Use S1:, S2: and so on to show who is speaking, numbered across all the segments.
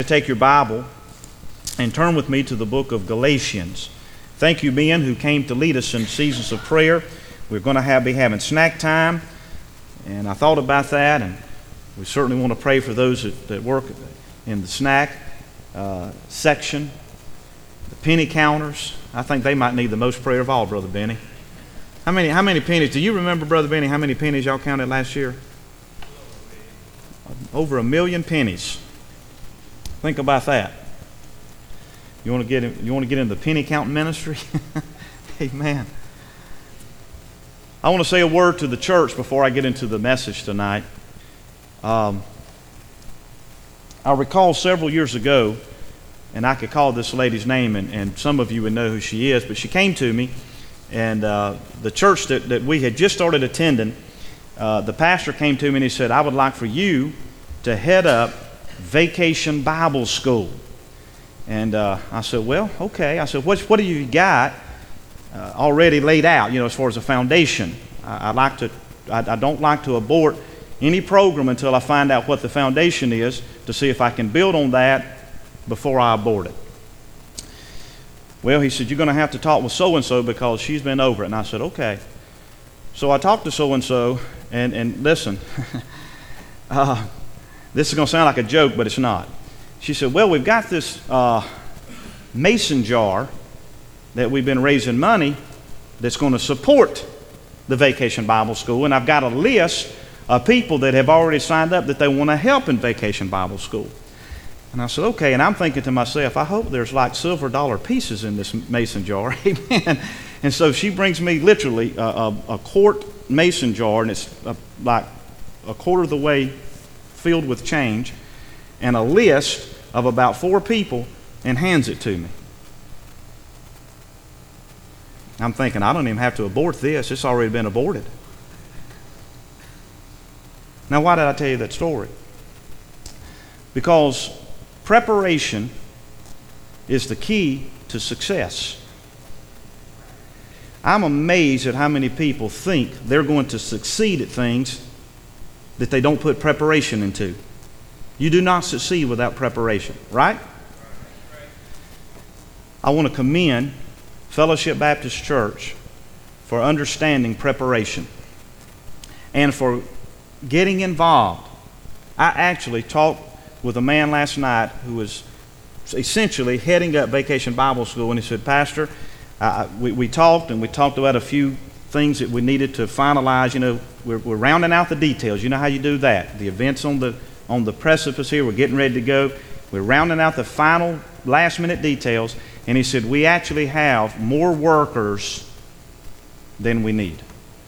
S1: Take your Bible and turn with me to the book of Galatians. Thank you, men, who came to lead us in seasons of prayer. We're going to be having snack time, and I thought about that, and we certainly want to pray for those that work in the snack section, the penny counters. I think they might need the most prayer of all, Brother Benny. How many pennies? Do you remember, Brother Benny, how many pennies y'all counted last year? Over 1 million pennies. Think about that. You want to get in the penny counting ministry? Amen. I want to say a word to the church before I get into the message tonight. I recall several years ago, and I could call this lady's name, and some of you would know who she is, but she came to me, and the church that we had just started attending, the pastor came to me and he said, I would like for you to head up Vacation Bible School. And I said, well, okay. I said, what do you got already laid out, as far as a foundation? I don't like to abort any program until I find out what the foundation is to see if I can build on that before I abort it. Well, he said, you're going to have to talk with so-and-so because she's been over it. And I said, okay. So I talked to so-and-so, and listen, this is going to sound like a joke, but it's not. She said, well, we've got this mason jar that we've been raising money that's going to support the Vacation Bible School, and I've got a list of people that have already signed up that they want to help in Vacation Bible School. And I said, okay, and I'm thinking to myself, I hope there's like silver dollar pieces in this mason jar. Amen. And so she brings me literally a quart mason jar, and it's like a quarter of the way filled with change, and a list of about 4 people, and hands it to me. I'm thinking, I don't even have to abort this. It's already been aborted. Now, why did I tell you that story? Because preparation is the key to success. I'm amazed at how many people think they're going to succeed at things that they don't put preparation into. You do not succeed without preparation, right? I want to commend Fellowship Baptist Church for understanding preparation and for getting involved. I actually talked with a man last night who was essentially heading up Vacation Bible School, and he said, Pastor, we talked about a few things that we needed to finalize. We're rounding out the details. You know how you do that. The events on the precipice here, we're getting ready to go. We're rounding out the final last minute details. And he said, we actually have more workers than we need.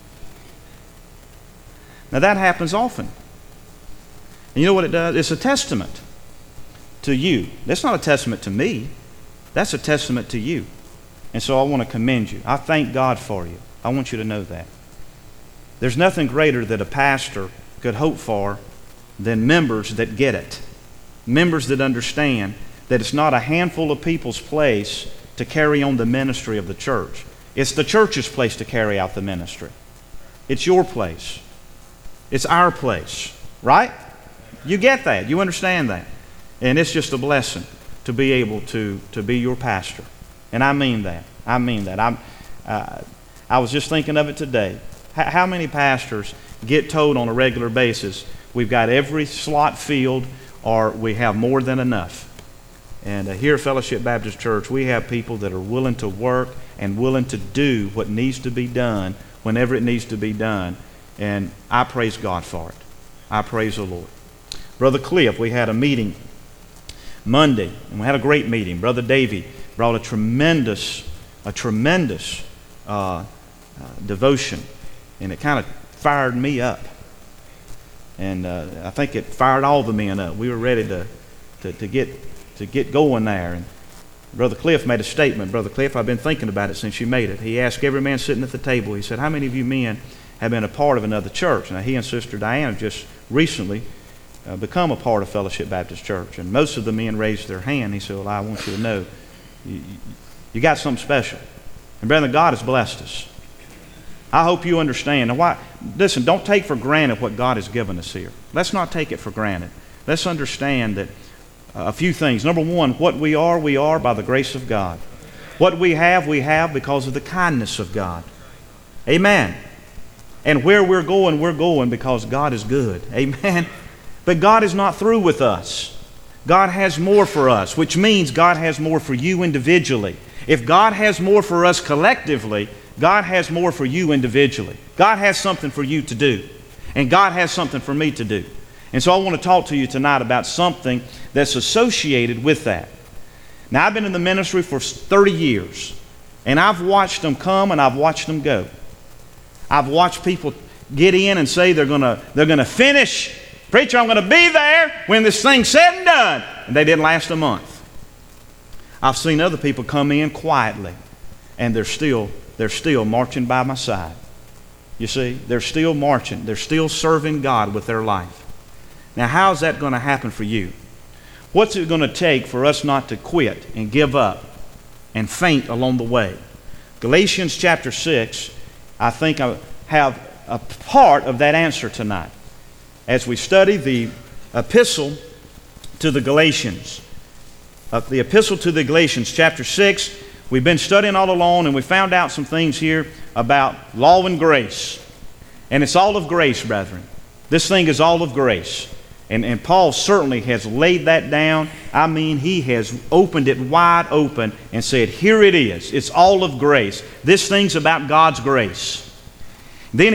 S1: Now that happens often. And you know what it does? It's a testament to you. That's not a testament to me. That's a testament to you. And so I want to commend you. I thank God for you. I want you to know that. There's nothing greater that a pastor could hope for than members that get it. Members that understand that it's not a handful of people's place to carry on the ministry of the church. It's the church's place to carry out the ministry. It's your place. It's our place. Right? You get that. You understand that. And it's just a blessing to be able to be your pastor. And I mean that. I mean that. I was just thinking of it today. How many pastors get told on a regular basis, we've got every slot filled or we have more than enough? And here at Fellowship Baptist Church, we have people that are willing to work and willing to do what needs to be done whenever it needs to be done. And I praise God for it. I praise the Lord. Brother Cliff, we had a meeting Monday, and we had a great meeting. Brother Davey brought a tremendous devotion, and it kind of fired me up. And I think it fired all the men up. We were ready to get going there. And Brother Cliff made a statement. Brother Cliff, I've been thinking about it since you made it. He asked every man sitting at the table, he said, how many of you men have been a part of another church? Now, he and Sister Diane have just recently become a part of Fellowship Baptist Church. And most of the men raised their hand. He said, well, I want you to know, you got something special. And brother, God has blessed us. I hope you understand. Now, listen, don't take for granted what God has given us here. Let's not take it for granted. Let's understand that a few things. Number one, what we are by the grace of God. What we have because of the kindness of God. Amen. And where we're going because God is good. Amen. But God is not through with us. God has more for us, which means God has more for you individually. If God has more for us collectively, God has more for you individually. God has something for you to do. And God has something for me to do. And so I want to talk to you tonight about something that's associated with that. Now, I've been in the ministry for 30 years. And I've watched them come and I've watched them go. I've watched people get in and say they're gonna finish. Preacher, I'm going to be there when this thing's said and done. And they didn't last a month. I've seen other people come in quietly, and they're still marching by my side. You see, they're still marching. They're still serving God with their life. Now, how's that going to happen for you? What's it going to take for us not to quit and give up and faint along the way? Galatians chapter 6, I think I have a part of that answer tonight as we study the epistle to the Galatians. The epistle to the Galatians, chapter 6, we've been studying all along, and we found out some things here about law and grace. And it's all of grace, brethren. This thing is all of grace. And Paul certainly has laid that down. I mean, he has opened it wide open and said, here it is. It's all of grace. This thing's about God's grace. Then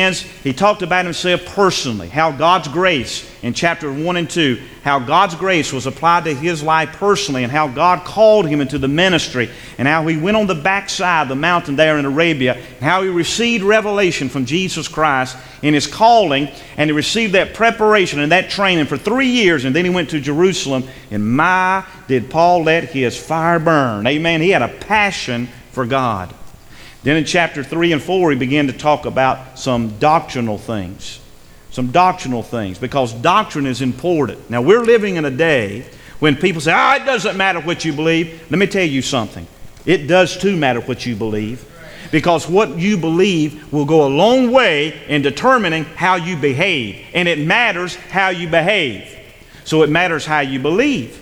S1: he talked about himself personally, how God's grace in chapter 1 and 2, how God's grace was applied to his life personally, and how God called him into the ministry, and how he went on the backside of the mountain there in Arabia, and how he received revelation from Jesus Christ in his calling, and he received that preparation and that training for 3 years, and then he went to Jerusalem, and my, did Paul let his fire burn. Amen. He had a passion for God. Then in chapter 3 and 4, he began to talk about some doctrinal things. Some doctrinal things, because doctrine is important. Now, we're living in a day when people say, it doesn't matter what you believe. Let me tell you something. It does too matter what you believe. Because what you believe will go a long way in determining how you behave. And it matters how you behave. So it matters how you believe.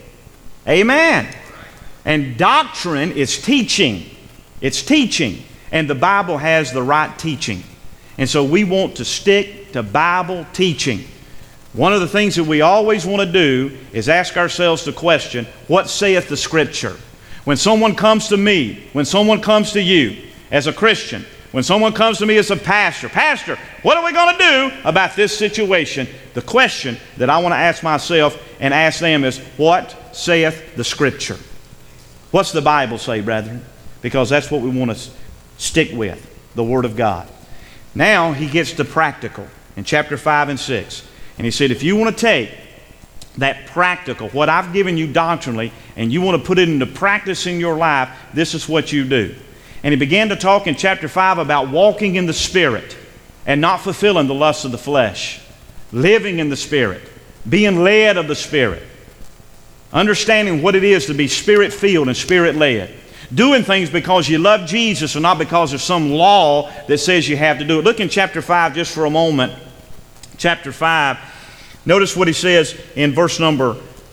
S1: Amen. And doctrine is teaching. It's teaching. And the Bible has the right teaching. And so we want to stick to Bible teaching. One of the things that we always want to do is ask ourselves the question, what saith the Scripture? When someone comes to me, when someone comes to you as a Christian, when someone comes to me as a pastor, what are we going to do about this situation? The question that I want to ask myself and ask them is, what saith the Scripture? What's the Bible say, brethren? Because that's what we want to stick with, the Word of God. Now he gets to practical in chapter 5 and 6. And he said, if you want to take that practical, what I've given you doctrinally, and you want to put it into practice in your life, this is what you do. And he began to talk in chapter 5 about walking in the Spirit and not fulfilling the lusts of the flesh. Living in the Spirit. Being led of the Spirit. Understanding what it is to be Spirit-filled and Spirit-led. Doing things because you love Jesus and not because there's some law that says you have to do it. Look in chapter 5 just for a moment. Chapter 5. Notice what he says in verse number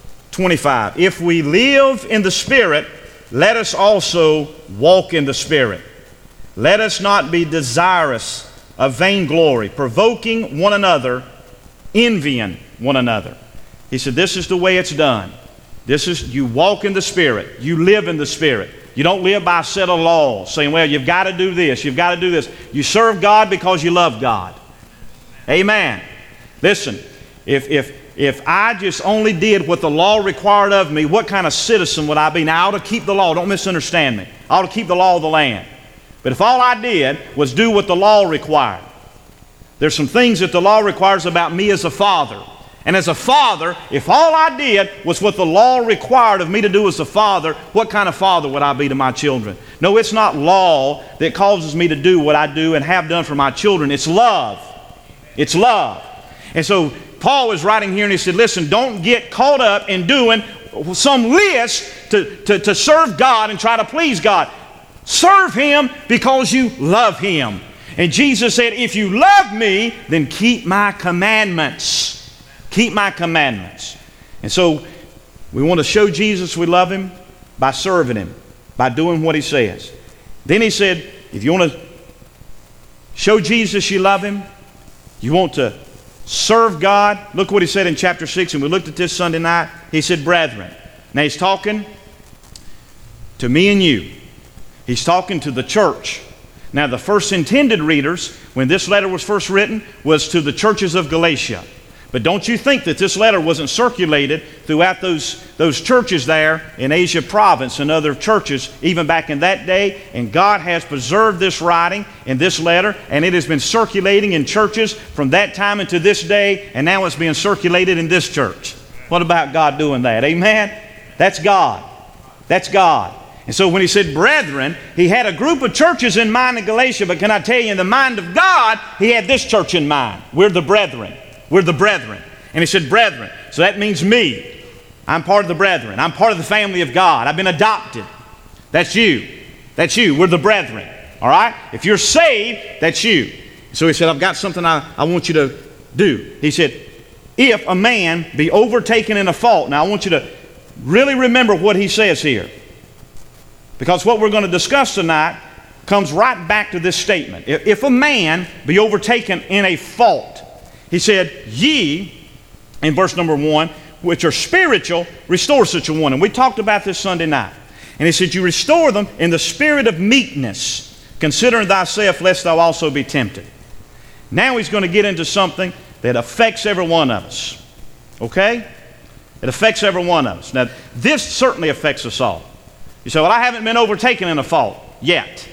S1: 25. If we live in the Spirit, let us also walk in the Spirit. Let us not be desirous of vainglory, provoking one another, envying one another. He said, this is the way it's done. This is, you walk in the Spirit. You live in the Spirit. You don't live by a set of laws saying, well, you've got to do this, you've got to do this. You serve God because you love God. Amen. Listen, if I just only did what the law required of me, what kind of citizen would I be? Now, I ought to keep the law. Don't misunderstand me. I ought to keep the law of the land. But if all I did was do what the law required, there's some things that the law requires about me as a father. And as a father, if all I did was what the law required of me to do as a father, what kind of father would I be to my children? No, it's not law that causes me to do what I do and have done for my children. It's love. It's love. And so Paul was writing here and he said, listen, don't get caught up in doing some list to serve God and try to please God. Serve Him because you love Him. And Jesus said, if you love me, then keep my commandments. Keep my commandments. And so We want to show Jesus we love Him by serving Him, by doing what He says. Then He said, if you want to show Jesus you love Him, you want to serve God, look what He said in chapter 6, and we looked at this Sunday night. He said, brethren. Now He's talking to me and you. He's talking to the church. Now the first intended readers, when this letter was first written, was to the churches of Galatia. But don't you think that this letter wasn't circulated throughout those churches there in Asia province and other churches even back in that day? And God has preserved this writing in this letter, and it has been circulating in churches from that time into this day, and now it's being circulated in this church. What about God doing that? Amen? That's God. That's God. And so when He said brethren, He had a group of churches in mind in Galatia, but can I tell you, in the mind of God, He had this church in mind. We're the brethren. We're the brethren. And He said brethren. So that means me. I'm part of the brethren. I'm part of the family of God. I've been adopted. That's you. That's you. We're the brethren. All right? If you're saved, that's you. So He said, I've got something I want you to do. He said, if a man be overtaken in a fault. Now I want you to really remember what He says here. Because what we're going to discuss tonight comes right back to this statement. If a man be overtaken in a fault, He said, ye, in verse number 1, which are spiritual, restore such a one. And we talked about this Sunday night. And He said, you restore them in the spirit of meekness, considering thyself, lest thou also be tempted. Now He's going to get into something that affects every one of us. Okay? It affects every one of us. Now, this certainly affects us all. You say, well, I haven't been overtaken in a fault yet.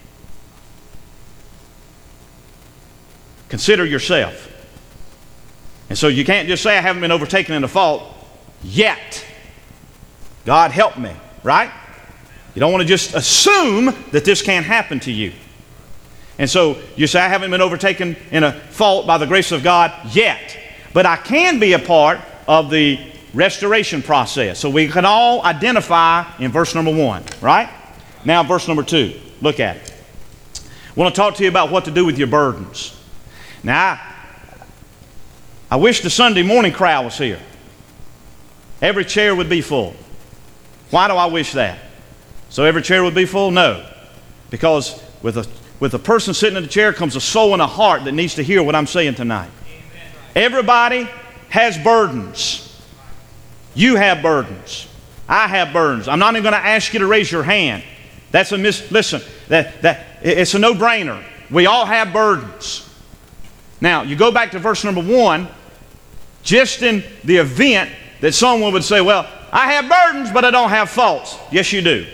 S1: Consider yourself. And so you can't just say, I haven't been overtaken in a fault yet. God help me, right? You don't want to just assume that this can't happen to you. And so you say, I haven't been overtaken in a fault by the grace of God yet. But I can be a part of the restoration process. So we can all identify in verse number 1, right? Now verse number 2, look at it. I want to talk to you about what to do with your burdens. Now, I wish the Sunday morning crowd was here. Every chair would be full. Why do I wish that? So every chair would be full? No. Because with a person sitting in the chair comes a soul and a heart that needs to hear what I'm saying tonight. Everybody has burdens. You have burdens. I have burdens. I'm not even going to ask you to raise your hand. That's a listen, it's a no-brainer. We all have burdens. Now, you go back to verse number 1, just in the event that someone would say, well, I have burdens, but I don't have faults. Yes, you do.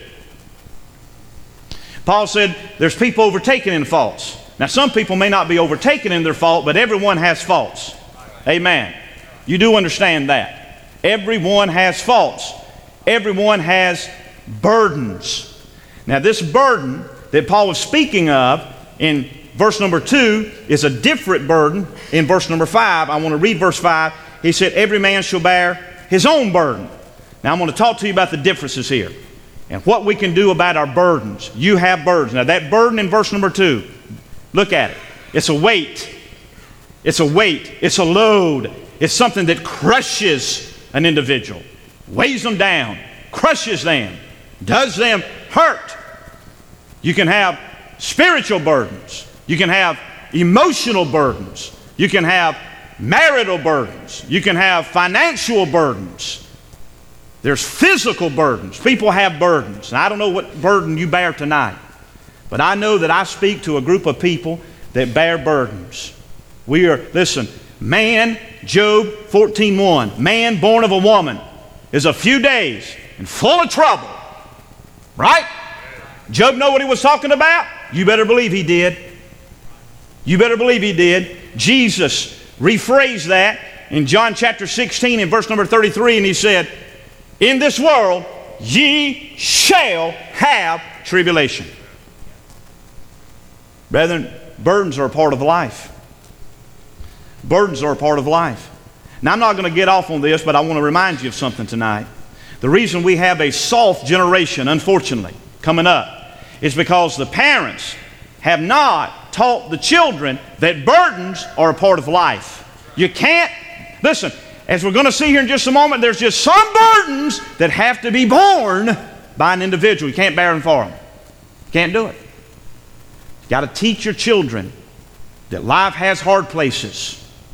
S1: Paul said there's people overtaken in faults. Now, some people may not be overtaken in their fault, but everyone has faults. Amen. You do understand that. Everyone has faults. Everyone has burdens. Now, this burden that Paul was speaking of in verse number 2 is a different burden in verse number 5. I want to read verse 5. He said, every man shall bear his own burden. Now, I'm going to talk to you about the differences here and what we can do about our burdens. You have burdens. Now, that burden in verse number 2, look at it. It's a weight. It's a weight. It's a load. It's something that crushes an individual, weighs them down, crushes them, does them hurt. You can have spiritual burdens. You can have emotional burdens. You can have marital burdens. You can have financial burdens. There's physical burdens. People have burdens. And I don't know what burden you bear tonight, but I know that I speak to a group of people that bear burdens. We are, listen, man, Job 14:1, man born of a woman is a few days and full of trouble. Right? Job know what he was talking about? You better believe he did. You better believe he did. Jesus rephrased that in John chapter 16 and verse number 33, and He said, in this world ye shall have tribulation. Brethren, burdens are a part of life. Burdens are a part of life. Now, I'm not going to get off on this, but I want to remind you of something tonight. The reason we have a soft generation, unfortunately, coming up is because the parents have not taught the children that burdens are a part of life. You can't, listen, as we're going to see here in just a moment, there's just some burdens that have to be borne by an individual. You can't bear them for them. You can't do it. You got to teach your children that life has hard places.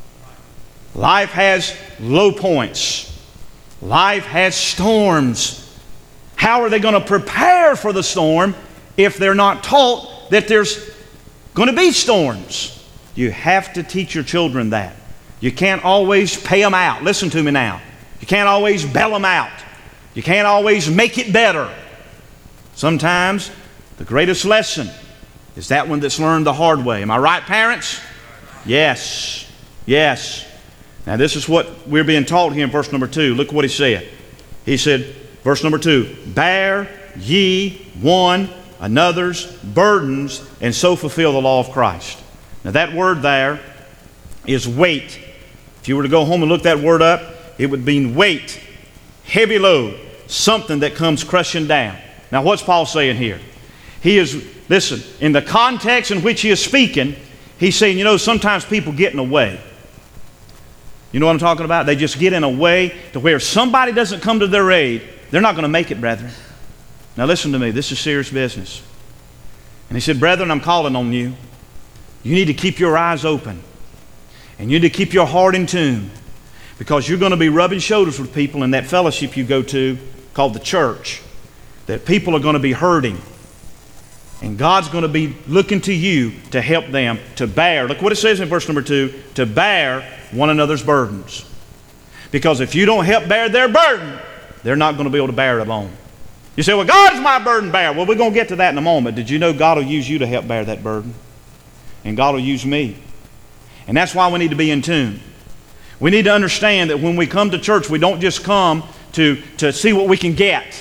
S1: Life has low points. Life has storms. How are they going to prepare for the storm if they're not taught that there's going to be storms? You have to teach your children that. You can't always pay them out. Listen to me now. You can't always bail them out. You can't always make it better. Sometimes the greatest lesson is that one that's learned the hard way. Am I right, parents? Yes. Yes. Now this is what we're being taught here in verse number 2. Look what he said. He said, verse number 2, bear ye one another's burdens, and so fulfill the law of Christ. Now that word there is weight. If you were to go home and look that word up, it would mean weight, heavy load, something that comes crushing down. Now what's Paul saying here? He is, listen, in the context in which he is speaking, he's saying, sometimes people get in the way. You know what I'm talking about? They just get in a way to where if somebody doesn't come to their aid, they're not going to make it, brethren. Now listen to me. This is serious business. And he said, brethren, I'm calling on you. You need to keep your eyes open. And you need to keep your heart in tune. Because you're going to be rubbing shoulders with people in that fellowship you go to called the church. That people are going to be hurting. And God's going to be looking to you to help them to bear. Look what it says in verse number 2. To bear one another's burdens. Because if you don't help bear their burden, they're not going to be able to bear it alone. You say, well, God is my burden bearer. Well, we're going to get to that in a moment. Did you know God will use you to help bear that burden? And God will use me. And that's why we need to be in tune. We need to understand that when we come to church, we don't just come to see what we can get.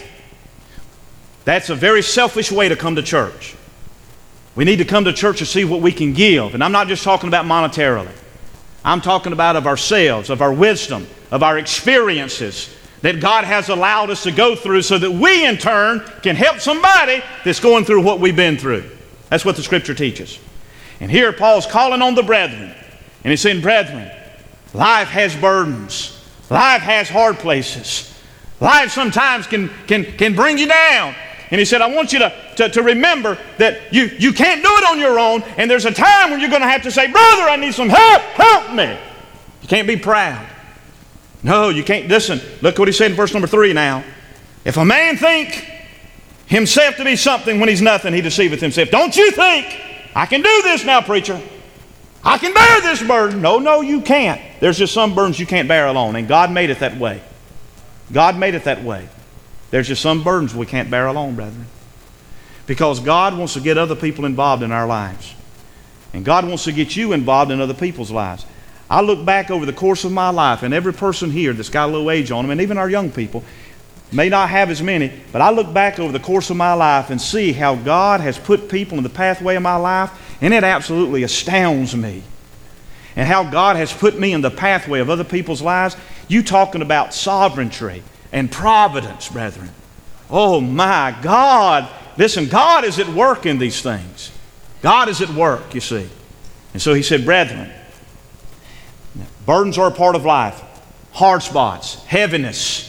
S1: That's a very selfish way to come to church. We need to come to church to see what we can give. And I'm not just talking about monetarily. I'm talking about of ourselves, of our wisdom, of our experiences that God has allowed us to go through so that we in turn can help somebody that's going through what we've been through. That's what the Scripture teaches. And here Paul's calling on the brethren. And he's saying, brethren, life has burdens. Life has hard places. Life sometimes can bring you down. And he said, I want you to remember that you can't do it on your own. And there's a time when you're going to have to say, brother, I need some help. Help me. You can't be proud. No, you can't. Listen, look what he said in verse number 3 now. If a man think himself to be something when he's nothing, he deceiveth himself. Don't you think, I can do this now, preacher. I can bear this burden. No, you can't. There's just some burdens you can't bear alone. And God made it that way. God made it that way. There's just some burdens we can't bear alone, brethren. Because God wants to get other people involved in our lives. And God wants to get you involved in other people's lives. I look back over the course of my life, and every person here that's got a little age on them, and even our young people, may not have as many, but I look back over the course of my life and see how God has put people in the pathway of my life, and it absolutely astounds me. And how God has put me in the pathway of other people's lives. You talking about sovereignty and providence, brethren. Oh my God. Listen, God is at work in these things. God is at work, you see. And so he said, brethren, burdens are a part of life. Hard spots, heaviness,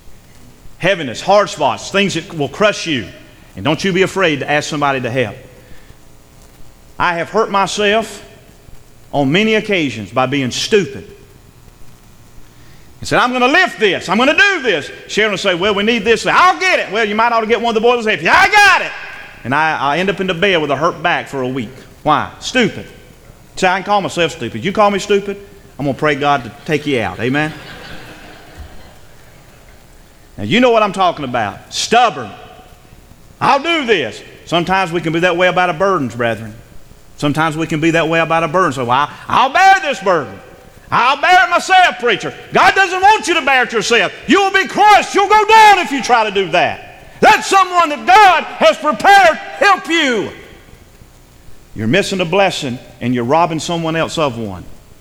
S1: hard spots, things that will crush you. And don't you be afraid to ask somebody to help. I have hurt myself on many occasions by being stupid. And said, I'm going to lift this. I'm going to do this. Sharon will say, well, we need this. I'll get it. Well, you might ought to get one of the boys to help you. I got it. And I end up in the bed with a hurt back for a week. Why? Stupid. See, I can call myself stupid. You call me stupid, I'm going to pray God to take you out. Amen? Now, you know what I'm talking about. Stubborn. I'll do this. Sometimes we can be that way about our burdens, brethren. Sometimes we can be that way about our burdens. So, well, I'll bear this burden. I'll bear it myself, preacher. God doesn't want you to bear it yourself. You will be crushed. You'll go down if you try to do that. Let someone that God has prepared help you. You're missing a blessing and you're robbing someone else of one.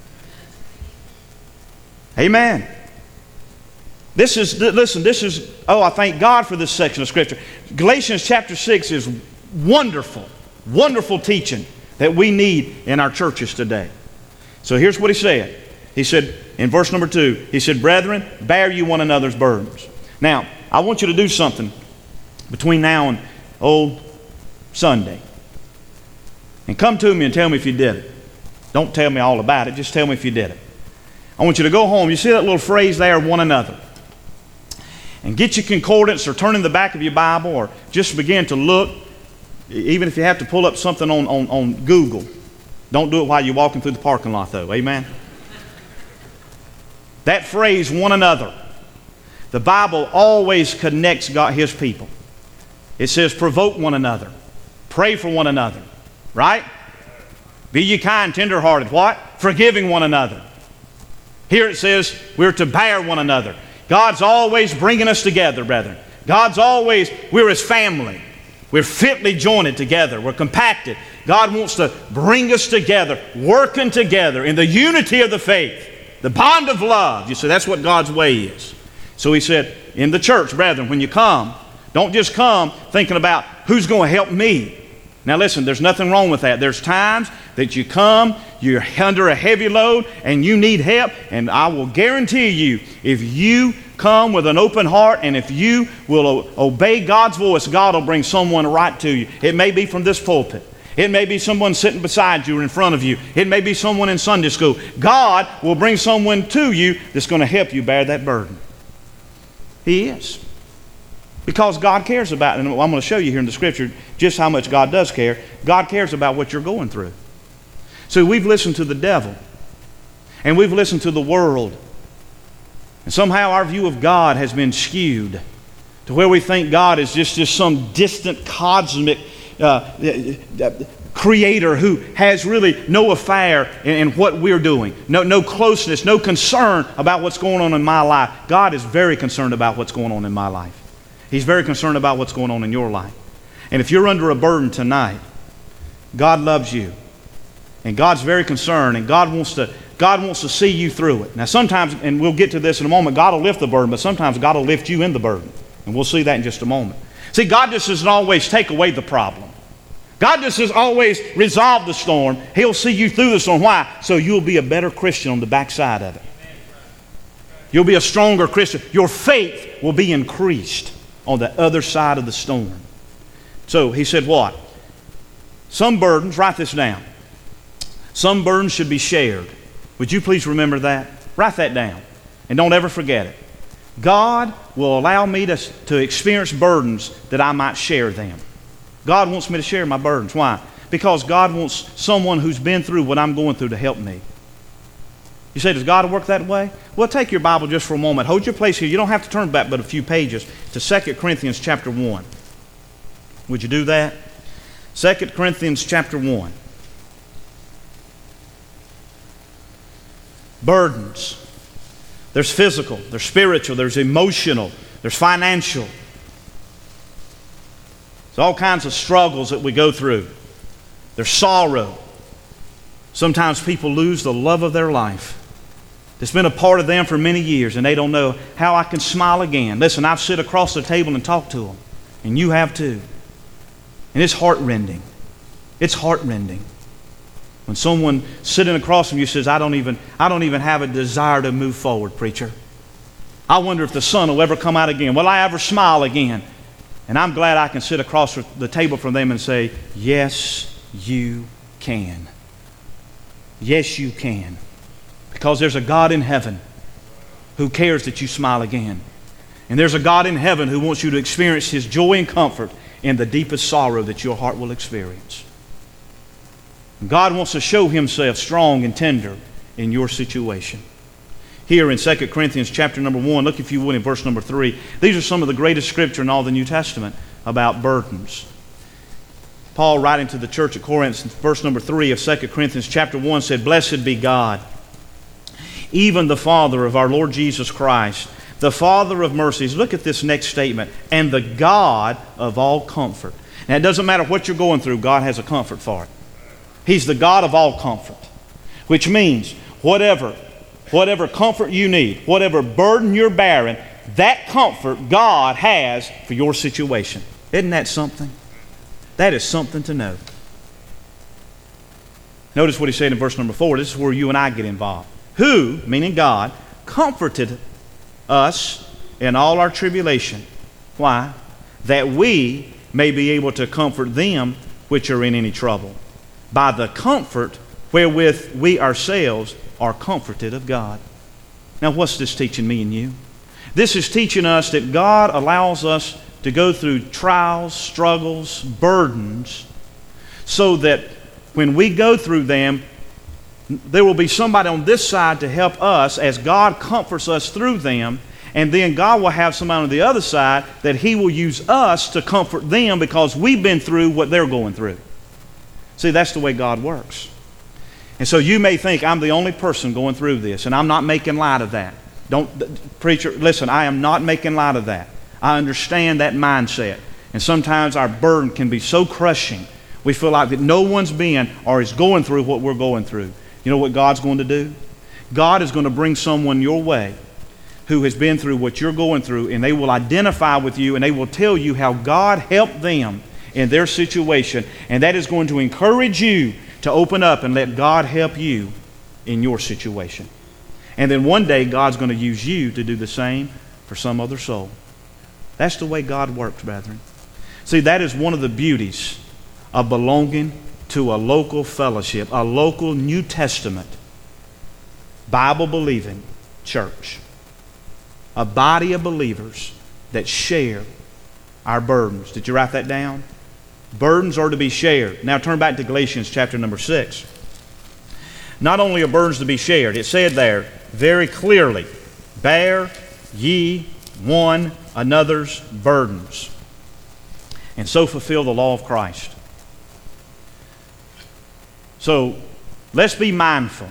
S1: Amen. I thank God for this section of Scripture. Galatians chapter 6 is wonderful, wonderful teaching that we need in our churches today. So here's what he said. He said, in verse number 2, he said, brethren, bear you one another's burdens. Now, I want you to do something between now and Sunday. And come to me and tell me if you did it. Don't tell me all about it. Just tell me if you did it. I want you to go home. You see that little phrase there, one another. And get your concordance or turn in the back of your Bible or just begin to look. Even if you have to pull up something on Google. Don't do it while you're walking through the parking lot though. Amen? That phrase, one another. The Bible always connects His people. It says provoke one another. Pray for one another. Right? Be ye kind, tenderhearted. What? Forgiving one another. Here it says we're to bear one another. God's always bringing us together, brethren. We're His family. We're fitly joined together. We're compacted. God wants to bring us together, working together in the unity of the faith, the bond of love. You see, that's what God's way is. So He said, in the church, brethren, when you come, don't just come thinking about who's going to help me. Now listen, there's nothing wrong with that. There's times that you come, you're under a heavy load, and you need help, and I will guarantee you, if you come with an open heart and if you will obey God's voice, God will bring someone right to you. It may be from this pulpit. It may be someone sitting beside you or in front of you. It may be someone in Sunday school. God will bring someone to you that's going to help you bear that burden. He is. Because God cares about it. And I'm going to show you here in the Scripture just how much God does care. God cares about what you're going through. So we've listened to the devil. And we've listened to the world. And somehow our view of God has been skewed to where we think God is just some distant cosmic creator who has really no affair in what we're doing. No closeness, no concern about what's going on in my life. God is very concerned about what's going on in my life. He's very concerned about what's going on in your life. And if you're under a burden tonight, God loves you. And God's very concerned, and God wants to see you through it. Now sometimes, and we'll get to this in a moment, God will lift the burden, but sometimes God will lift you in the burden. And we'll see that in just a moment. See, God just doesn't always take away the problem. God just doesn't always resolve the storm. He'll see you through the storm. Why? So you'll be a better Christian on the backside of it. You'll be a stronger Christian. Your faith will be increased on the other side of the storm. So he said what? Some burdens, write this down. Some burdens should be shared. Would you please remember that? Write that down. And don't ever forget it. God will allow me to experience burdens that I might share them. God wants me to share my burdens. Why? Because God wants someone who's been through what I'm going through to help me. You say, does God work that way? Well, take your Bible just for a moment. Hold your place here. You don't have to turn back but a few pages to 2 Corinthians chapter 1. Would you do that? 2 Corinthians chapter 1. Burdens. There's physical, there's spiritual, there's emotional, there's financial. There's all kinds of struggles that we go through. There's sorrow. Sometimes people lose the love of their life. It's been a part of them for many years, and they don't know how I can smile again. Listen, I've sit across the table and talked to them, and you have too. And it's heart-rending. It's heart-rending. When someone sitting across from you says, I don't even have a desire to move forward, preacher. I wonder if the sun will ever come out again. Will I ever smile again? And I'm glad I can sit across the table from them and say, yes, you can. Yes, you can. Because there's a God in heaven who cares that you smile again. And there's a God in heaven who wants you to experience His joy and comfort in the deepest sorrow that your heart will experience. God wants to show Himself strong and tender in your situation. Here in 2 Corinthians chapter number 1, look if you would in verse number 3. These are some of the greatest scripture in all the New Testament about burdens. Paul, writing to the church at Corinth, verse number 3 of 2 Corinthians chapter 1 said, Blessed be God, even the Father of our Lord Jesus Christ, the Father of mercies. Look at this next statement. And the God of all comfort. Now, it doesn't matter what you're going through, God has a comfort for it. He's the God of all comfort, which means whatever comfort you need, whatever burden you're bearing, that comfort God has for your situation. Isn't that something? That is something to know. Notice what he said in verse number 4. This is where you and I get involved. who, meaning God, comforted us in all our tribulation. Why? That we may be able to comfort them which are in any trouble, by the comfort wherewith we ourselves are comforted of God. Now, what's this teaching me and you? This is teaching us that God allows us to go through trials, struggles, burdens, so that when we go through them, there will be somebody on this side to help us as God comforts us through them, and then God will have somebody on the other side that He will use us to comfort them because we've been through what they're going through. See, that's the way God works. And so you may think, I'm the only person going through this, and I'm not making light of that. Preacher, listen, I am not making light of that. I understand that mindset. And sometimes our burden can be so crushing, we feel like that no one's been or is going through what we're going through. You know what God's going to do? God is going to bring someone your way who has been through what you're going through, and they will identify with you, and they will tell you how God helped them in their situation, and that is going to encourage you to open up and let God help you in your situation. And then one day God's going to use you to do the same for some other soul. That's the way God works, brethren. See, that is one of the beauties of belonging to a local fellowship, a local New Testament, Bible-believing church. A body of believers that share our burdens. Did you write that down? Burdens are to be shared. Now turn back to Galatians chapter number 6. Not only are burdens to be shared, it said there very clearly, bear ye one another's burdens, and so fulfill the law of Christ. So let's be mindful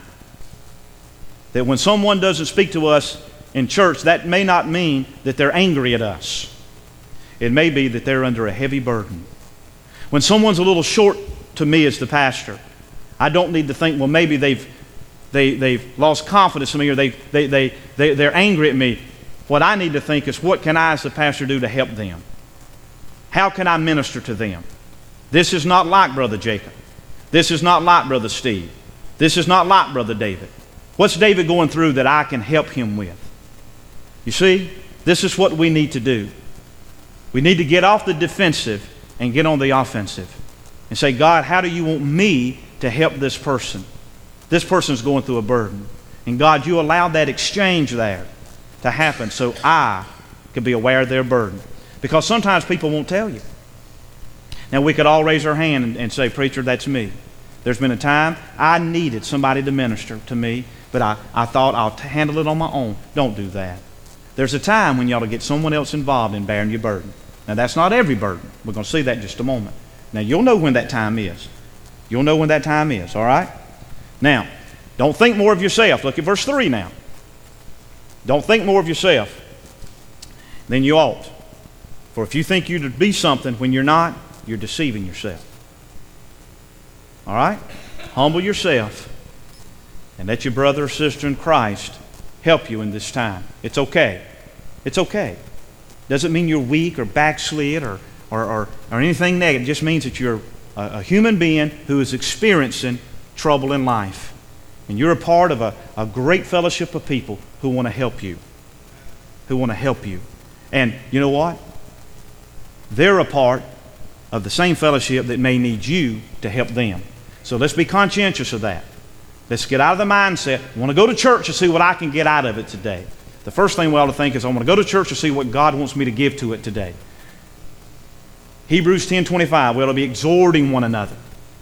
S1: that when someone doesn't speak to us in church, that may not mean that they're angry at us. It may be that they're under a heavy burden. When someone's a little short to me as the pastor, I don't need to think, well, maybe they've lost confidence in me, or they're angry at me. What I need to think is, what can I as the pastor do to help them? How can I minister to them? This is not like Brother Jacob. This is not like Brother Steve. This is not like Brother David. What's David going through that I can help him with? You see, this is what we need to do. We need to get off the defensive and get on the offensive and say, God, how do you want me to help this person? This person's going through a burden. And God, you allowed that exchange there to happen so I could be aware of their burden. Because sometimes people won't tell you. Now, we could all raise our hand and say, preacher, that's me. There's been a time I needed somebody to minister to me, but I thought I'll handle it on my own. Don't do that. There's a time when you ought to get someone else involved in bearing your burden. Now, that's not every burden. We're going to see that in just a moment. Now, you'll know when that time is. You'll know when that time is, all right? Now, don't think more of yourself. Look at verse 3 now. Don't think more of yourself than you ought. For if you think you're to be something when you're not, you're deceiving yourself. All right? Humble yourself and let your brother or sister in Christ help you in this time. It's okay. It's okay. Doesn't mean you're weak or backslid or anything negative. It just means that you're a human being who is experiencing trouble in life. And you're a part of a great fellowship of people who want to help you. Who want to help you. And you know what? They're a part of the same fellowship that may need you to help them. So let's be conscientious of that. Let's get out of the mindset, I want to go to church to see what I can get out of it today. The first thing we ought to think is, I want to go to church to see what God wants me to give to it today. Hebrews 10:25, we ought to be exhorting one another.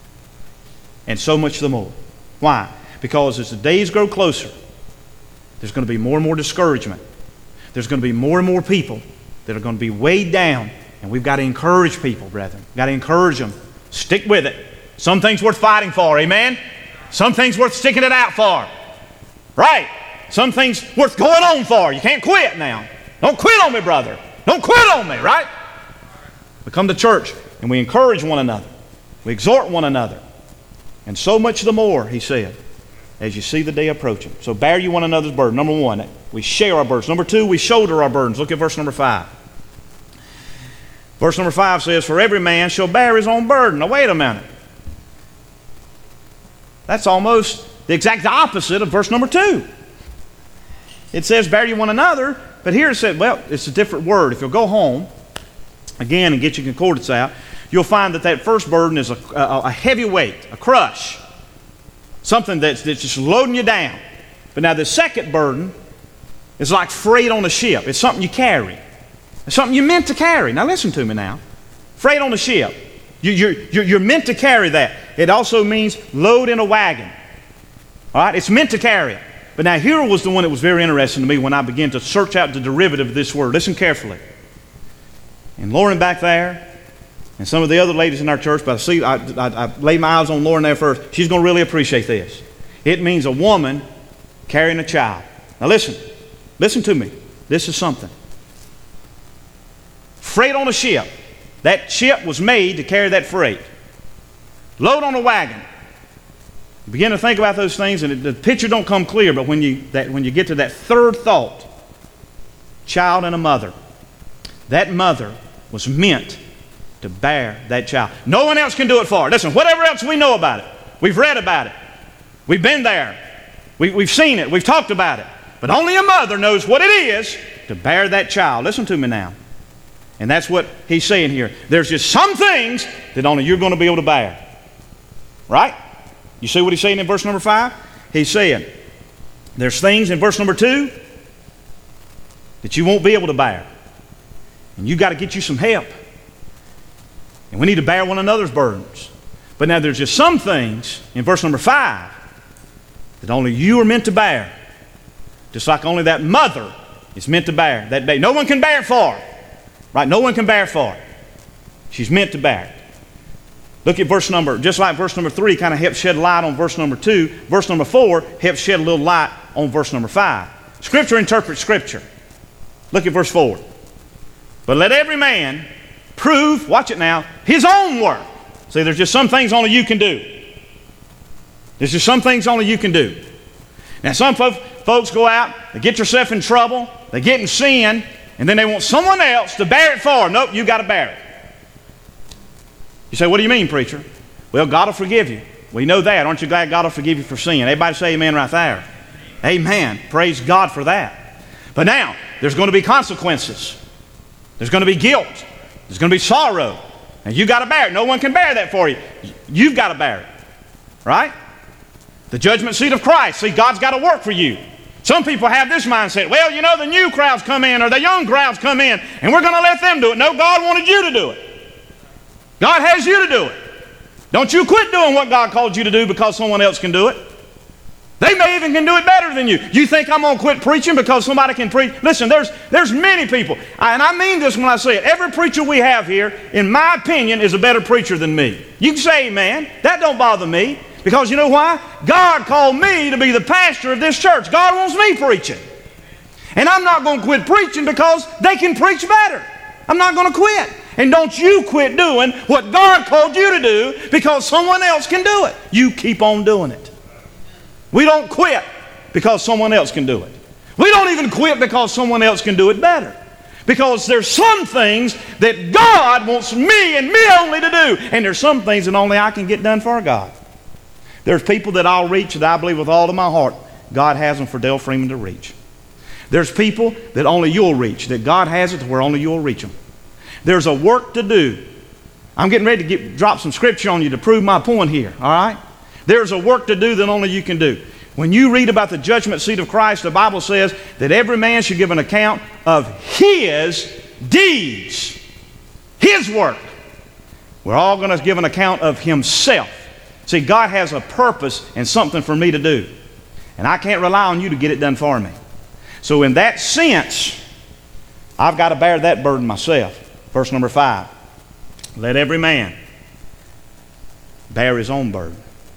S1: And so much the more. Why? Because as the days grow closer, there's going to be more and more discouragement. There's going to be more and more people that are going to be weighed down. And we've got to encourage people, brethren. We've got to encourage them. Stick with it. Some things worth fighting for, amen? Some things worth sticking it out for. Right? Some things worth going on for. You can't quit now. Don't quit on me, brother. Don't quit on me, right? We come to church and we encourage one another. We exhort one another. And so much the more, he said, as you see the day approaching. So bear you one another's burden. Number one, we share our burdens. Number two, we shoulder our burdens. Look at verse number 5. Verse number 5 says, for every man shall bear his own burden. Now wait a minute. That's almost the exact opposite of verse number 2. It says, bear you one another, but here it said, well, it's a different word. If you'll go home again and get your concordance out, you'll find that first burden is a heavy weight, a crush, something that's just loading you down. But now the second burden is like freight on a ship. It's something you carry. It's something you're meant to carry. Now listen to me now. Freight on a ship. You're meant to carry that. It also means load in a wagon. All right? It's meant to carry it. But now here was the one that was very interesting to me when I began to search out the derivative of this word. Listen carefully. And Lauren back there, and some of the other ladies in our church, but I laid my eyes on Lauren there first. She's going to really appreciate this. It means a woman carrying a child. Now listen to me. This is something. Freight on a ship. That ship was made to carry that freight. Load on a wagon. You begin to think about those things, and the picture don't come clear, but when you get to that third thought, child and a mother, that mother was meant to bear that child. No one else can do it for her. Listen, whatever else we know about it, we've read about it, we've been there, we've seen it, we've talked about it, but only a mother knows what it is to bear that child. Listen to me now. And that's what he's saying here. There's just some things that only you're going to be able to bear. Right? You see what he's saying in verse number 5? He's saying there's things in verse number 2 that you won't be able to bear. And you've got to get you some help. And we need to bear one another's burdens. But now there's just some things in verse number 5 that only you are meant to bear. Just like only that mother is meant to bear that baby. No one can bear it for her. Right? No one can bear for it. She's meant to bear it. Look at just like verse number 3 kind of helps shed light on verse number 2, verse number 4 helps shed a little light on verse number 5. Scripture interprets Scripture. Look at verse 4. But let every man prove, watch it now, his own work. See, there's just some things only you can do. There's just some things only you can do. Now, some folks go out, they get yourself in trouble, they get in sin, and then they want someone else to bear it for them. Nope, you got to bear it. You say, what do you mean, preacher? Well, God will forgive you. We know that. Aren't you glad God will forgive you for sin? Everybody say amen right there. Amen. Praise God for that. But now, there's going to be consequences. There's going to be guilt. There's going to be sorrow. And you got to bear it. No one can bear that for you. You've got to bear it. Right? The judgment seat of Christ. See, God's got to work for you. Some people have this mindset. Well, you know, the new crowds come in or the young crowds come in and we're going to let them do it. No, God wanted you to do it. God has you to do it. Don't you quit doing what God called you to do because someone else can do it. They may even can do it better than you. You think I'm going to quit preaching because somebody can preach? Listen, there's many people, and I mean this when I say it. Every preacher we have here, in my opinion, is a better preacher than me. You can say amen. That don't bother me. Because you know why? God called me to be the pastor of this church. God wants me preaching. And I'm not going to quit preaching because they can preach better. I'm not going to quit. And don't you quit doing what God called you to do because someone else can do it. You keep on doing it. We don't quit because someone else can do it. We don't even quit because someone else can do it better. Because there's some things that God wants me and me only to do. And there's some things that only I can get done for God. There's people that I'll reach that I believe with all of my heart God has them for Dale Freeman to reach. There's people that only you'll reach, that God has it to where only you'll reach them. There's a work to do. I'm getting ready to drop some scripture on you to prove my point here, all right? There's a work to do that only you can do. When you read about the judgment seat of Christ, the Bible says that every man should give an account of his deeds, his work. We're all going to give an account of himself. See, God has a purpose and something for me to do. And I can't rely on you to get it done for me. So in that sense, I've got to bear that burden myself. Verse number 5. Let every man bear his own burden.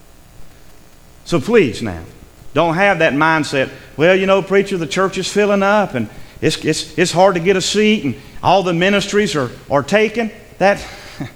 S1: So please now, don't have that mindset, well, you know, preacher, the church is filling up and it's hard to get a seat and all the ministries are taken. That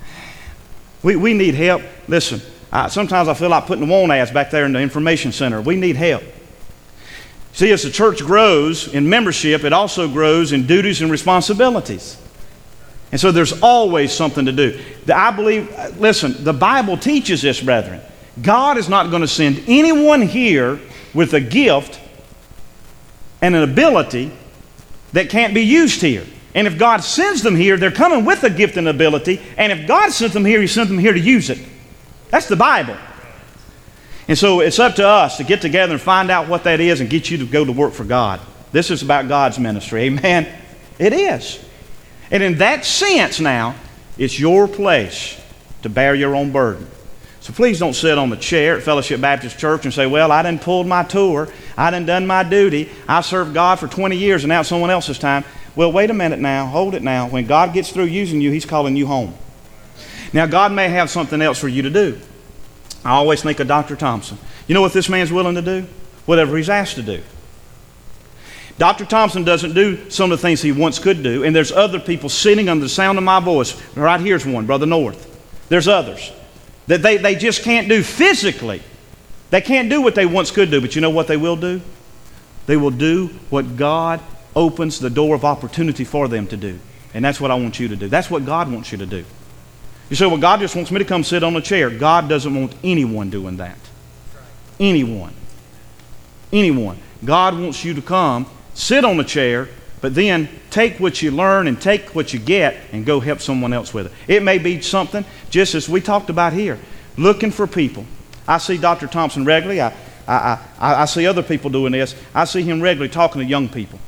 S1: we need help. Listen, sometimes I feel like putting the want ads back there in the information center. We need help. See, as the church grows in membership, it also grows in duties and responsibilities. And so there's always something to do. I believe, listen, the Bible teaches this, brethren. God is not going to send anyone here with a gift and an ability that can't be used here. And if God sends them here, they're coming with a gift and ability. And if God sent them here, He sent them here to use it. That's the Bible. And so it's up to us to get together and find out what that is and get you to go to work for God. This is about God's ministry. Amen? It is. And in that sense now, it's your place to bear your own burden. So please don't sit on the chair at Fellowship Baptist Church and say, well, I done pulled my tour. I done my duty. I served God for 20 years and now it's someone else's time. Well, wait a minute now. Hold it now. When God gets through using you, He's calling you home. Now, God may have something else for you to do. I always think of Dr. Thompson. You know what this man's willing to do? Whatever he's asked to do. Dr. Thompson doesn't do some of the things he once could do, and there's other people sitting under the sound of my voice. Right here's one, Brother North. There's others that they just can't do physically. They can't do what they once could do, but you know what they will do? They will do what God opens the door of opportunity for them to do. And that's what I want you to do. That's what God wants you to do. You say, well, God just wants me to come sit on a chair. God doesn't want anyone doing that. Anyone. Anyone. God wants you to come, sit on a chair, but then take what you learn and take what you get and go help someone else with it. It may be something, just as we talked about here, looking for people. I see Dr. Thompson regularly. I see other people doing this. I see him regularly talking to young people.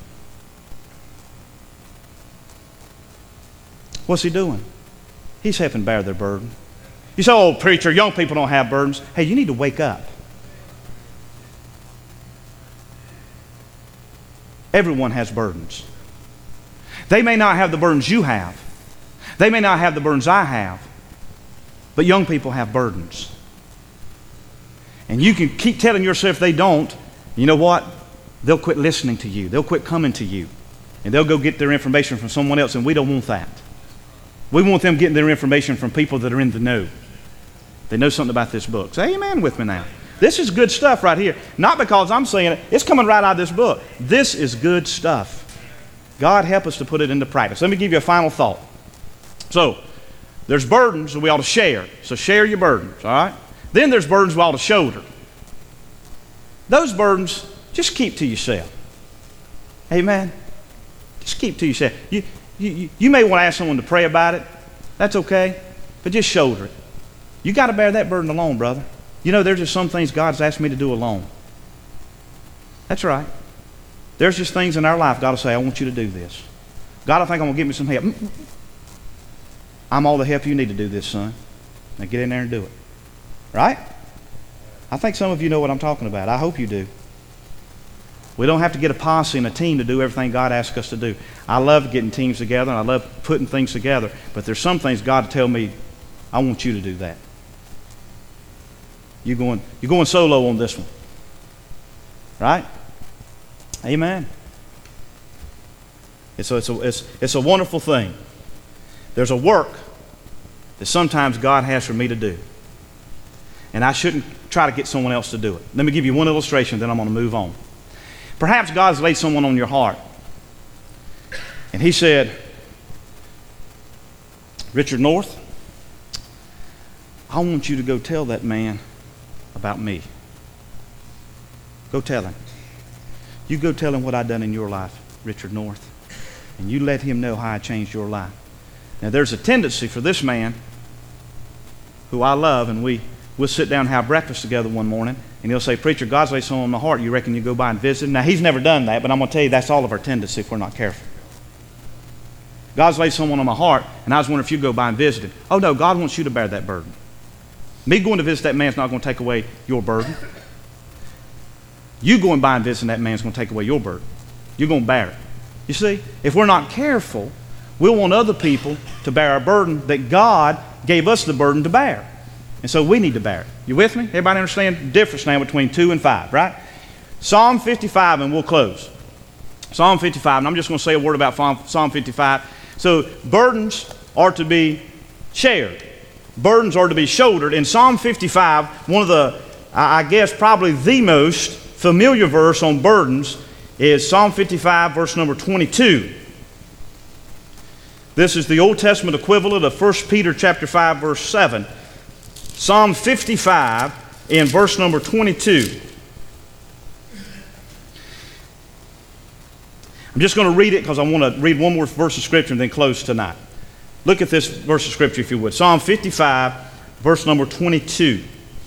S1: What's he doing? He's helping bear their burden. You say, oh, preacher, young people don't have burdens. Hey, you need to wake up. Everyone has burdens. They may not have the burdens you have. They may not have the burdens I have. But young people have burdens. And you can keep telling yourself they don't. You know what? They'll quit listening to you. They'll quit coming to you. And they'll go get their information from someone else, and we don't want that. We want them getting their information from people that are in the know. They know something about this book. Say amen with me now. This is good stuff right here. Not because I'm saying it. It's coming right out of this book. This is good stuff. God help us to put it into practice. Let me give you a final thought. So, there's burdens that we ought to share. So share your burdens, all right? Then there's burdens we ought to shoulder. Those burdens, just keep to yourself. Amen? Just keep to yourself. You may want to ask someone to pray about it. That's okay. But just shoulder it. You got to bear that burden alone, brother. You know, there's just some things God's asked me to do alone. That's right. There's just things in our life God will say, I want you to do this. God, I think I'm going to give me some help. I'm all the help you need to do this, son. Now get in there and do it. Right? I think some of you know what I'm talking about. I hope you do. We don't have to get a posse and a team to do everything God asks us to do. I love getting teams together and I love putting things together, but there's some things God will tell me, I want you to do that. You're going solo on this one. Right? Amen. It's a wonderful thing. There's a work that sometimes God has for me to do. And I shouldn't try to get someone else to do it. Let me give you one illustration, then I'm going to move on. Perhaps God's laid someone on your heart. And He said, Richard North, I want you to go tell that man about me. Go tell him. You go tell him what I've done in your life, Richard North. And you let him know how I changed your life. Now there's a tendency for this man, who I love, and we'll sit down and have breakfast together one morning, and he'll say, Preacher, God's laid someone on my heart. You reckon you go by and visit him? Now he's never done that, but I'm going to tell you that's all of our tendency if we're not careful. God's laid someone on my heart, and I was wondering if you'd go by and visit him. Oh no, God wants you to bear that burden. Me going to visit that man's not going to take away your burden. You going by and visiting that man's going to take away your burden. You're going to bear it. You see, if we're not careful, we'll want other people to bear our burden that God gave us the burden to bear. And so we need to bear it. You with me? Everybody understand the difference now between 2 and 5, right? Psalm 55, and we'll close. Psalm 55, and I'm just going to say a word about Psalm 55. So burdens are to be shared. Burdens are to be shouldered. In Psalm 55, one of the, I guess, probably the most familiar verse on burdens is Psalm 55, verse number 22. This is the Old Testament equivalent of 1 Peter chapter 5, verse 7. Psalm 55, in verse number 22. I'm just going to read it because I want to read one more verse of Scripture and then close tonight. Look at this verse of Scripture, if you would. Psalm 55, verse number 22.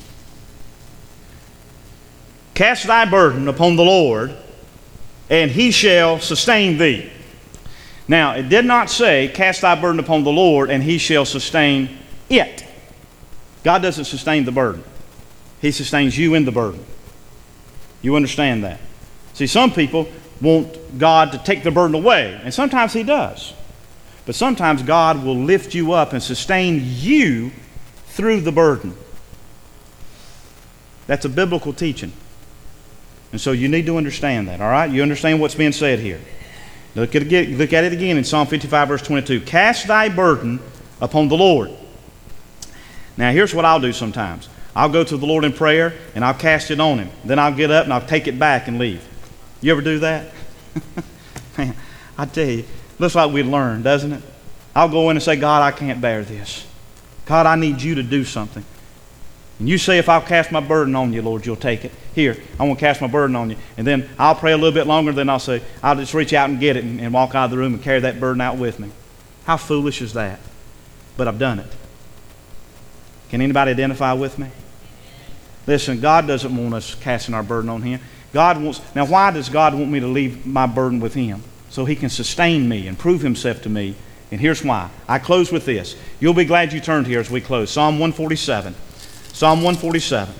S1: Cast thy burden upon the Lord, and he shall sustain thee. Now, it did not say, cast thy burden upon the Lord, and he shall sustain it. God doesn't sustain the burden. He sustains you in the burden. You understand that? See, some people want God to take the burden away, and sometimes he does. But sometimes God will lift you up and sustain you through the burden. That's a biblical teaching. And so you need to understand that, all right? You understand what's being said here. Look at it again in Psalm 55, verse 22. Cast thy burden upon the Lord. Now, here's what I'll do sometimes. I'll go to the Lord in prayer, and I'll cast it on him. Then I'll get up, and I'll take it back and leave. You ever do that? Man, I tell you, looks like we learn, doesn't it? I'll go in and say, God, I can't bear this. God, I need you to do something. And you say, if I'll cast my burden on you, Lord, you'll take it. Here, I want to cast my burden on you. And then I'll pray a little bit longer, then I'll say, I'll just reach out and get it and walk out of the room and carry that burden out with me. How foolish is that? But I've done it. Can anybody identify with me? Listen, God doesn't want us casting our burden on him. Now, why does God want me to leave my burden with him? So he can sustain me and prove himself to me. And here's why. I close with this. You'll be glad you turned here as we close. Psalm 147. Psalm 147.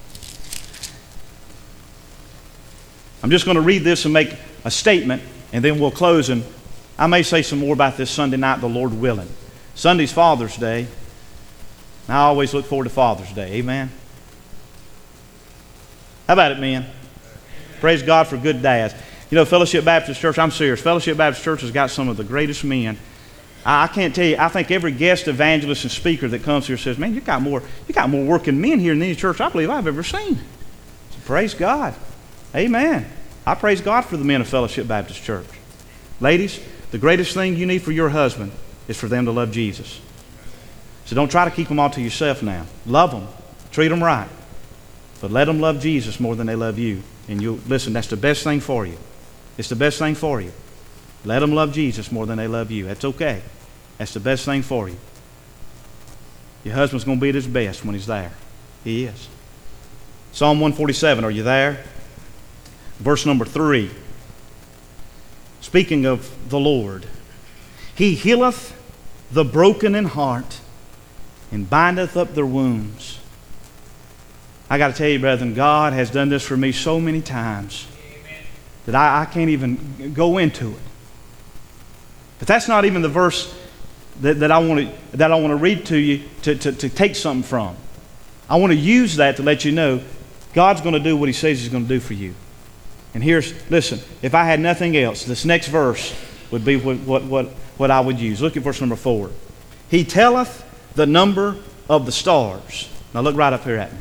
S1: I'm just going to read this and make a statement, and then we'll close. And I may say some more about this Sunday night, the Lord willing. Sunday's Father's Day. And I always look forward to Father's Day. Amen. How about it, men? Praise God for good dads. You know, Fellowship Baptist Church, I'm serious. Fellowship Baptist Church has got some of the greatest men. I can't tell you, I think every guest evangelist and speaker that comes here says, man, you got more working men here in any church I believe I've ever seen. So praise God. Amen. I praise God for the men of Fellowship Baptist Church. Ladies, the greatest thing you need for your husband is for them to love Jesus. So don't try to keep them all to yourself now. Love them. Treat them right. But let them love Jesus more than they love you. And you listen, that's the best thing for you. It's the best thing for you. Let them love Jesus more than they love you. That's okay. That's the best thing for you. Your husband's going to be at his best when he's there. He is. Psalm 147, are you there? Verse number 3. Speaking of the Lord. He healeth the broken in heart and bindeth up their wounds. I got to tell you, brethren, God has done this for me so many times that I can't even go into it. But that's not even the verse that I want to read to you to take something from. I want to use that to let you know God's going to do what he says he's going to do for you. And listen, if I had nothing else, this next verse would be what I would use. Look at verse number 4. He telleth the number of the stars. Now look right up here at me.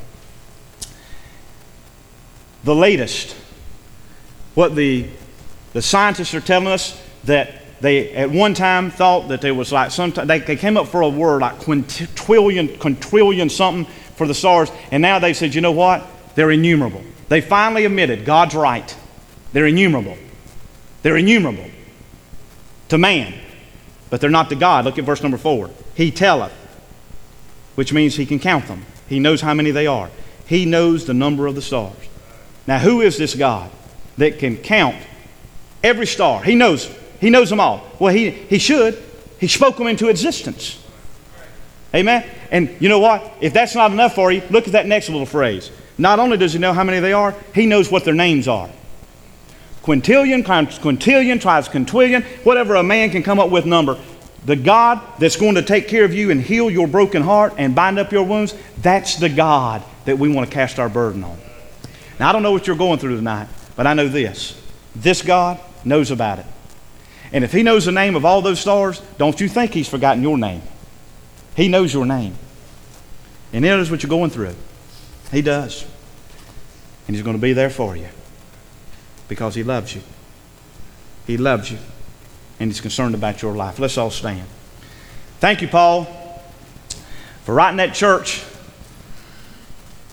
S1: The latest, what the scientists are telling us, that they at one time thought that there was like they came up for a word like quintillion something for the stars, and now they said, you know what? They're innumerable. They finally admitted God's right. They're innumerable. They're innumerable to man, but they're not to God. Look at verse number 4. He telleth, which means he can count them. He knows how many they are. He knows the number of the stars. Now, who is this God that can count every star? He knows them all. Well, he should. He spoke them into existence. Amen? And you know what? If that's not enough for you, look at that next little phrase. Not only does he know how many they are, he knows what their names are. Quintillion, quintillion, quintillion, whatever a man can come up with number. The God that's going to take care of you and heal your broken heart and bind up your wounds, that's the God that we want to cast our burden on. Now, I don't know what you're going through tonight, but I know this. This God knows about it. And if he knows the name of all those stars, don't you think he's forgotten your name. He knows your name. And he knows what you're going through. He does. And he's going to be there for you because he loves you. He loves you. And he's concerned about your life. Let's all stand. Thank you, Paul, for writing that church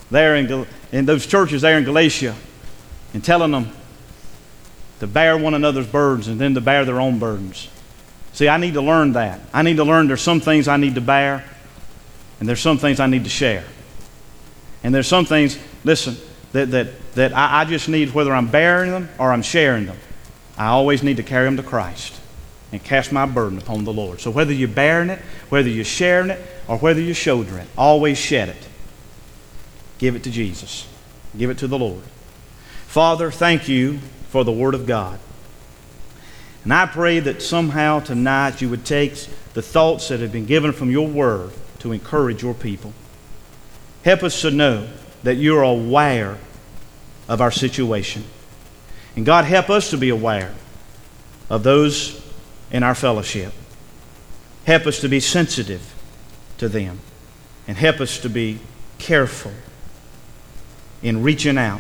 S1: there in those churches there in Galatia and telling them to bear one another's burdens and then to bear their own burdens. See, I need to learn that. I need to learn there's some things I need to bear and there's some things I need to share. And there's some things, listen, that I just need, whether I'm bearing them or I'm sharing them, I always need to carry them to Christ and cast my burden upon the Lord. So whether you're bearing it, whether you're sharing it, or whether you're shouldering it, always shed it. Give it to Jesus. Give it to the Lord. Father, thank you for the Word of God. And I pray that somehow tonight you would take the thoughts that have been given from your Word to encourage your people. Help us to know that you're aware of our situation. And God, help us to be aware of those in our fellowship. Help us to be sensitive to them. And help us to be careful in reaching out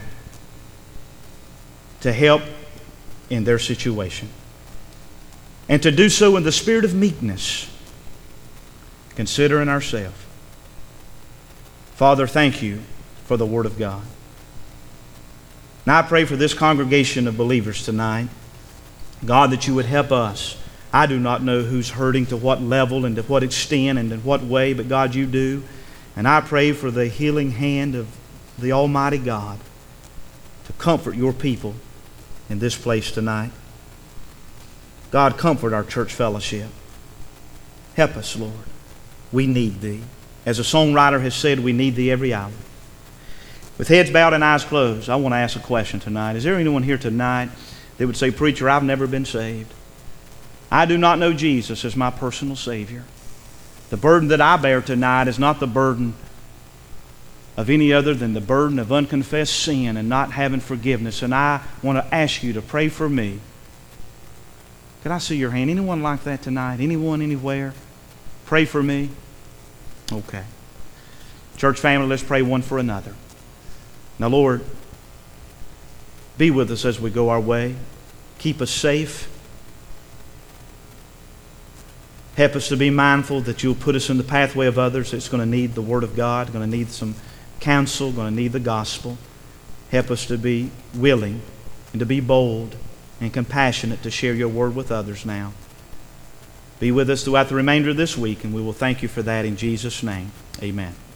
S1: to help in their situation. And to do so in the spirit of meekness, considering ourselves. Father, thank you for the Word of God. Now I pray for this congregation of believers tonight, God, that you would help us. I do not know who's hurting, to what level and to what extent and in what way, but God, you do. And I pray for the healing hand of the Almighty God to comfort your people in this place tonight. God, comfort our church fellowship. Help us, Lord. We need Thee. As a songwriter has said, we need Thee every hour. With heads bowed and eyes closed, I want to ask a question tonight. Is there anyone here tonight that would say, Preacher, I've never been saved? I do not know Jesus as my personal Savior. The burden that I bear tonight is not the burden of any other than the burden of unconfessed sin and not having forgiveness. And I want to ask you to pray for me. Can I see your hand? Anyone like that tonight? Anyone, anywhere? Pray for me? Okay. Church family, let's pray one for another. Now, Lord, be with us as we go our way. Keep us safe. Help us to be mindful that you'll put us in the pathway of others that's going to need the Word of God, going to need some counsel, going to need the gospel. Help us to be willing and to be bold and compassionate to share your Word with others now. Be with us throughout the remainder of this week, and we will thank you for that in Jesus' name. Amen.